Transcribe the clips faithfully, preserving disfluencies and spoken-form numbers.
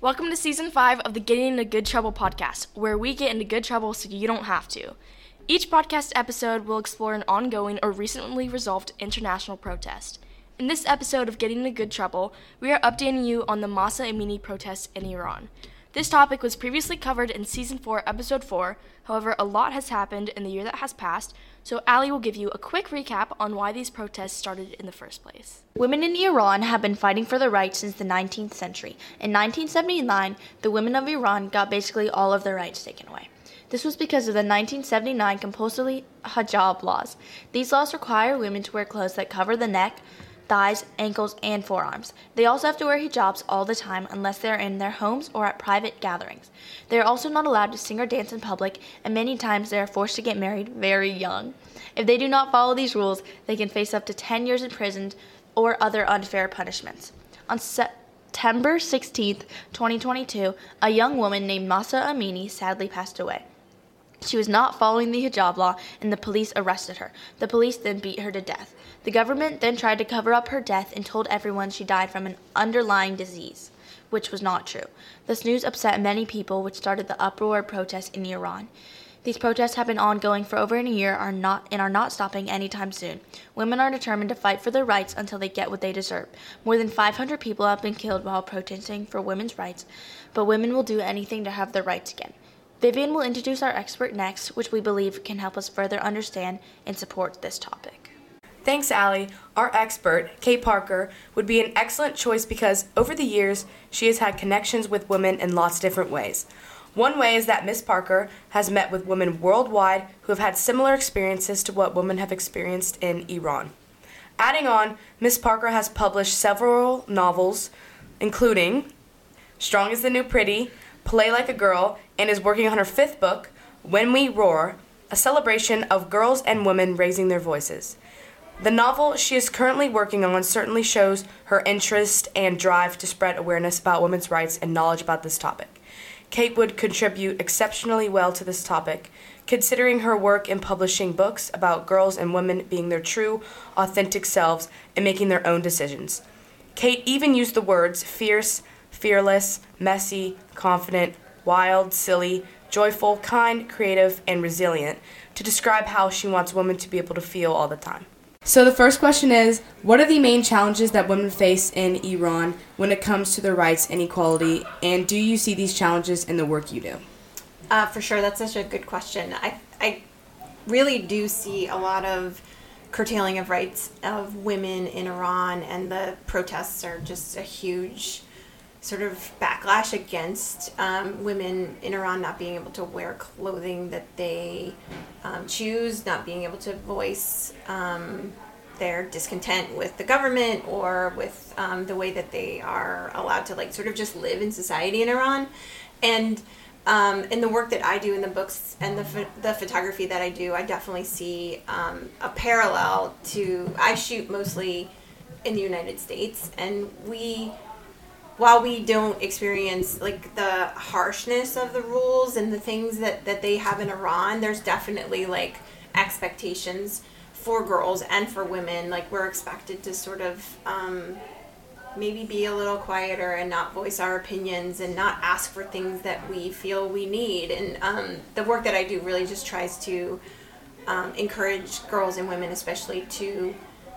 Welcome to Season five of the Getting Into Good Trouble podcast, where we get into good trouble so you don't have to. Each podcast episode will explore an ongoing or recently resolved international protest. In this episode of Getting Into Good Trouble, we are updating you on the Mahsa Amini protests in Iran. This topic was previously covered in Season four, Episode four. However, a lot has happened in the year that has passed, so Allie will give you a quick recap on why these protests started in the first place. Women in Iran have been fighting for their rights since the nineteenth century. In nineteen seventy-nine, the women of Iran got basically all of their rights taken away. This was because of the nineteen seventy-nine compulsory hijab laws. These laws require women to wear clothes that cover the neck, thighs, ankles, and forearms. They also have to wear hijabs all the time unless they are in their homes or at private gatherings. They are also not allowed to sing or dance in public, and many times they are forced to get married very young. If they do not follow these rules, they can face up to ten years in prison or other unfair punishments. On September sixteenth, twenty twenty-two, a young woman named Mahsa Amini sadly passed away. She was not following the hijab law, and the police arrested her. The police then beat her to death. The government then tried to cover up her death and told everyone she died from an underlying disease, which was not true. This news upset many people, which started the uproar protests in Iran. These protests have been ongoing for over a year are not, and are not stopping anytime soon. Women are determined to fight for their rights until they get what they deserve. More than five hundred people have been killed while protesting for women's rights, but women will do anything to have their rights again. Vivian will introduce our expert next, which we believe can help us further understand and support this topic. Thanks, Allie. Our expert, Kate Parker, would be an excellent choice because over the years, she has had connections with women in lots of different ways. One way is that Miss Parker has met with women worldwide who have had similar experiences to what women have experienced in Iran. Adding on, Miss Parker has published several novels, including Strong as the New Pretty, Play Like a Girl, and is working on her fifth book, When We Roar, a celebration of girls and women raising their voices. The novel she is currently working on certainly shows her interest and drive to spread awareness about women's rights and knowledge about this topic. Kate would contribute exceptionally well to this topic, considering her work in publishing books about girls and women being their true, authentic selves and making their own decisions. Kate even used the words fierce, fearless, messy, confident, wild, silly, joyful, kind, creative, and resilient to describe how she wants women to be able to feel all the time. So the first question is, what are the main challenges that women face in Iran when it comes to their rights and equality, and do you see these challenges in the work you do? Uh, for sure, that's such a good question. I, I really do see a lot of curtailing of rights of women in Iran, and the protests are just a huge sort of backlash against um, women in Iran not being able to wear clothing that they um, choose, not being able to voice um, their discontent with the government or with um, the way that they are allowed to like sort of just live in society in Iran. And um, in the work that I do in the books and the ph- the photography that I do, I definitely see um, a parallel to, I shoot mostly in the United States, and we while we don't experience like the harshness of the rules and the things that, that they have in Iran, there's definitely like expectations for girls and for women. Like we're expected to sort of um, maybe be a little quieter and not voice our opinions and not ask for things that we feel we need. And um, the work that I do really just tries to um, encourage girls and women especially to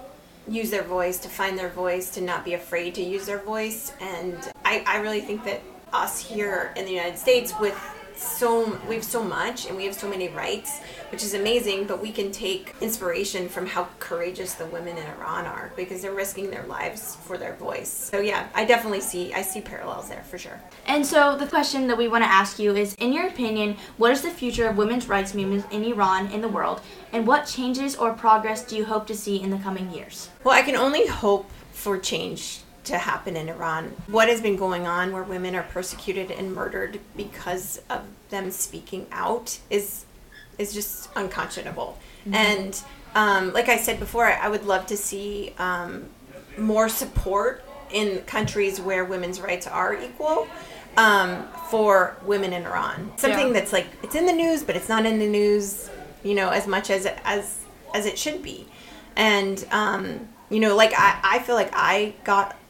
use their voice, to find their voice, to not be afraid to use their voice. And I, I really think that us here in the United States with so we have so much and we have so many rights, which is amazing, but we can take inspiration from how courageous the women in Iran are because they're risking their lives for their voice. So yeah, I definitely see I see parallels there for sure. And so the question that we want to ask you is, in your opinion, what is the future of women's rights movements in Iran and the world, and what changes or progress do you hope to see in the coming years? Well, I can only hope for change to happen in Iran. What has been going on where women are persecuted and murdered because of them speaking out is is just unconscionable. Mm-hmm. And um, like I said before, I would love to see um, more support in countries where women's rights are equal um, for women in Iran. Something yeah. that's like, it's in the news, but it's not in the news, you know, as much as as as it should be. And um, you know, like I, I feel like I got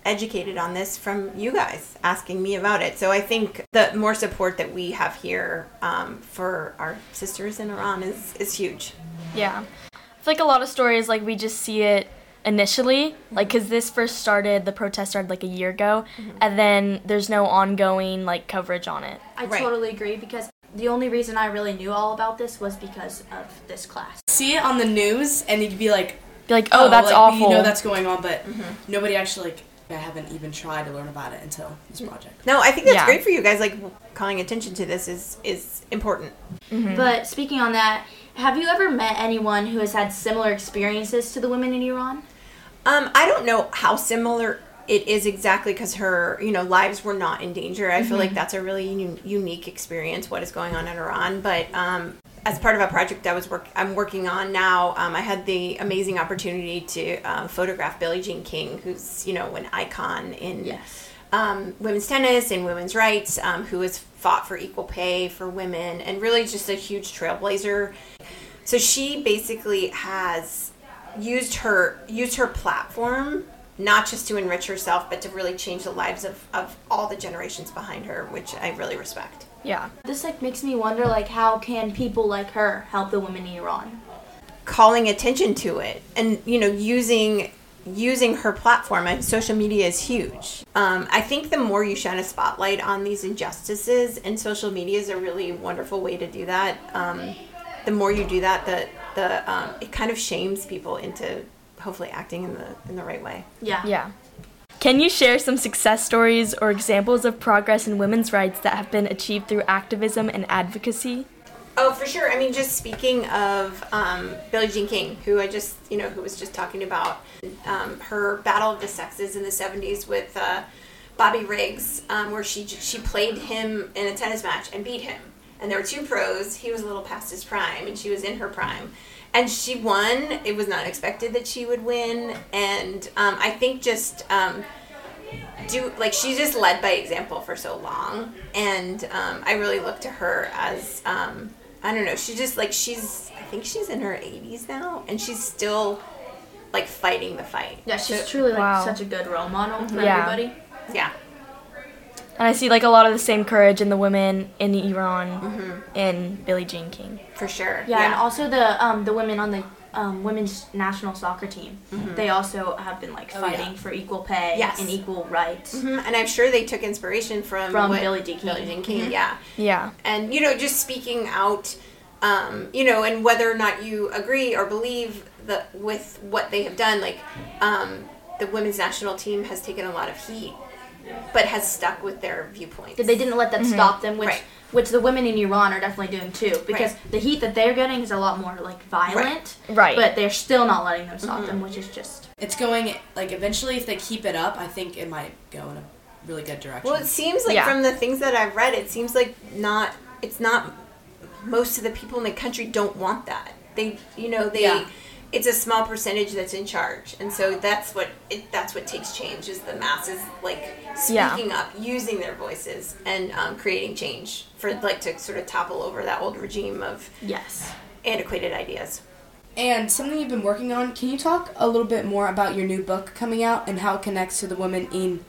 educated on this from you guys asking me about it. So I think the more support that we have here um, for our sisters in Iran is, is huge. Yeah. I feel like a lot of stories, like, we just see it initially, like, because this first started, the protest started, like, a year ago, mm-hmm. and then there's no ongoing, like, coverage on it. I right. totally agree, because the only reason I really knew all about this was because of this class. See it on the news, and you'd be like, be like, oh, oh that's like, awful. You know that's going on, but mm-hmm. nobody actually, like, I haven't even tried to learn about it until this project. No, I think that's yeah. great for you guys. Like, calling attention to this is, is important. Mm-hmm. But speaking on that, have you ever met anyone who has had similar experiences to the women in Iran? Um, I don't know how similar it is exactly because her, you know, lives were not in danger. I mm-hmm. feel like that's a really un- unique experience, what is going on in Iran. But um, as part of a project I was work- I'm working on now, um, I had the amazing opportunity to uh, photograph Billie Jean King, who's, you know, an icon in yes. um, women's tennis and women's rights, um, who has fought for equal pay for women and really just a huge trailblazer. So she basically has used her used her platform not just to enrich herself, but to really change the lives of, of all the generations behind her, which I really respect. Yeah. This, like, makes me wonder, like, how can people like her help the women in Iran? Calling attention to it and, you know, using using her platform, and social media is huge. Um, I think the more you shine a spotlight on these injustices, and social media is a really wonderful way to do that, um, the more you do that, the, the um, it kind of shames people into hopefully acting in the in the right way. Yeah. Yeah. Can you share some success stories or examples of progress in women's rights that have been achieved through activism and advocacy? Oh, for sure. I mean, just speaking of um, Billie Jean King, who I just, you know, who was just talking about um, her battle of the sexes in the seventies with uh, Bobby Riggs, um, where she she played him in a tennis match and beat him. And there were two pros. He was a little past his prime, and she was in her prime. And she won. It was not expected that she would win. And um, I think just um, do like she just led by example for so long. And um, I really look to her as um, I don't know. She just like she's I think she's in her eighties now, and she's still like fighting the fight. Yeah, she's so, truly like wow. such a good role model for yeah. everybody. Yeah. And I see, like, a lot of the same courage in the women in Iran mm-hmm. in Billie Jean King. For sure. Yeah, yeah. and also the um, the women on the um, women's national soccer team. Mm-hmm. They also have been, like, Oh, fighting yeah. for equal pay Yes. and equal rights. Mm-hmm. And I'm sure they took inspiration from From what, Billie Jean King. Billie Jean King, Mm-hmm. yeah. Yeah. And, you know, just speaking out, um, you know, and whether or not you agree or believe the, with what they have done, like, um, the women's national team has taken a lot of heat, but has stuck with their viewpoints. They didn't let that Mm-hmm. stop them, which Right. which the women in Iran are definitely doing too, because Right. the heat that they're getting is a lot more like violent, Right. but they're still not letting them stop Mm-hmm. them, which is just It's going, like, eventually, if they keep it up, I think it might go in a really good direction. Well, it seems like Yeah. from the things that I've read, it seems like not, it's not, most of the people in the country don't want that. They, you know, they, Yeah. it's a small percentage that's in charge. And so that's what, it, that's what takes change, is the masses, like, speaking Yeah. up, using their voices, and um, creating change for, like, to sort of topple over that old regime of yes. antiquated ideas. And something you've been working on, can you talk a little bit more about your new book coming out and how it connects to the women in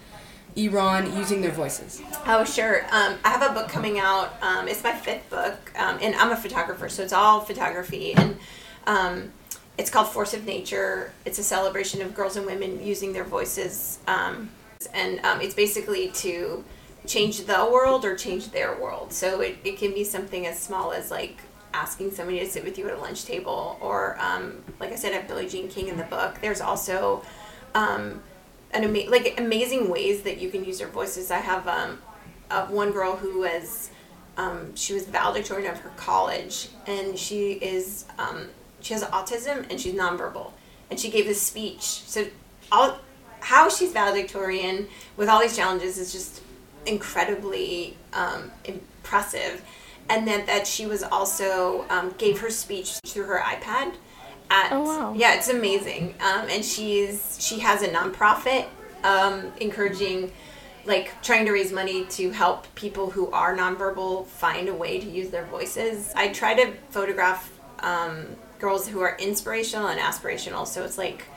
Iran using their voices? Oh, sure. Um, I have a book coming out. Um, it's my fifth book, um, and I'm a photographer, so it's all photography. And um, it's called Force of Nature. It's a celebration of girls and women using their voices. Um, and um, it's basically to change the world or change their world. So it, it can be something as small as, like, asking somebody to sit with you at a lunch table. Or, um, like I said, I have Billie Jean King in the book. There's also... Um, An ama- like amazing ways that you can use your voices. I have um, uh, one girl who was, um, she was valedictorian of her college, and she is, um, she has autism and she's nonverbal, and she gave this speech. So all, how she's valedictorian with all these challenges is just incredibly um, impressive, and then that she was also um, gave her speech through her iPad. At, Oh, wow. Yeah, it's amazing. Um, and she's she has a nonprofit um, encouraging, like, trying to raise money to help people who are nonverbal find a way to use their voices. I try to photograph um, girls who are inspirational and aspirational. So it's like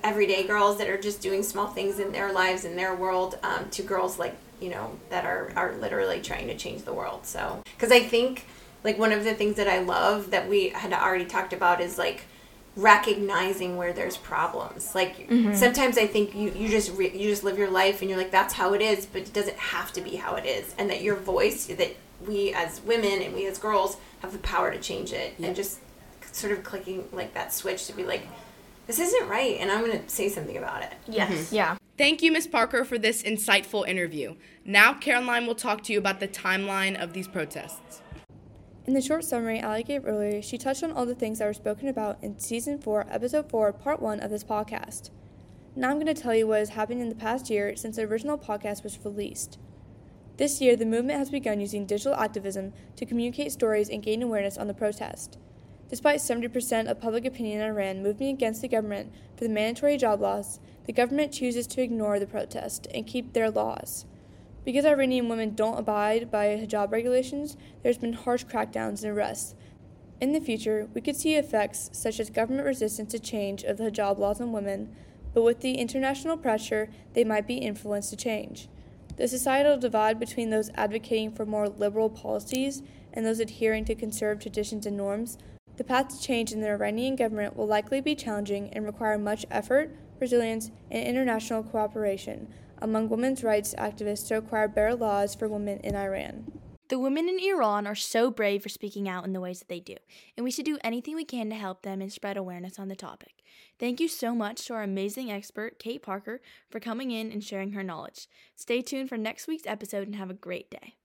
everyday girls that are just doing small things in their lives, in their world, um, to girls like, you know, that are, are literally trying to change the world. So, because I think, like, one of the things that I love that we had already talked about is, like, recognizing where there's problems. Like, mm-hmm. sometimes I think you, you just re- you just live your life and you're like, that's how it is, but it doesn't have to be how it is. And that your voice, that we as women and we as girls have the power to change it. Yeah. And just sort of clicking, like, that switch to be like, this isn't right, and I'm going to say something about it. Yes. Mm-hmm. Yeah. Thank you, Miz Parker, for this insightful interview. Now, Caroline will talk to you about the timeline of these protests. In the short summary Allie gave earlier, she touched on all the things that were spoken about in Season four, Episode four, Part one of this podcast. Now I'm going to tell you what has happened in the past year since the original podcast was released. This year, the movement has begun using digital activism to communicate stories and gain awareness on the protest. Despite seventy percent of public opinion in Iran moving against the government for the mandatory hijab laws, the government chooses to ignore the protest and keep their laws. Because Iranian women don't abide by hijab regulations, there's been harsh crackdowns and arrests. In the future, we could see effects such as government resistance to change of the hijab laws on women, but with the international pressure, they might be influenced to change. The societal divide between those advocating for more liberal policies and those adhering to conservative traditions and norms, the path to change in the Iranian government will likely be challenging and require much effort, resilience, and international cooperation among women's rights activists to acquire better laws for women in Iran. The women in Iran are so brave for speaking out in the ways that they do, and we should do anything we can to help them and spread awareness on the topic. Thank you so much to our amazing expert, Kate Parker, for coming in and sharing her knowledge. Stay tuned for next week's episode and have a great day.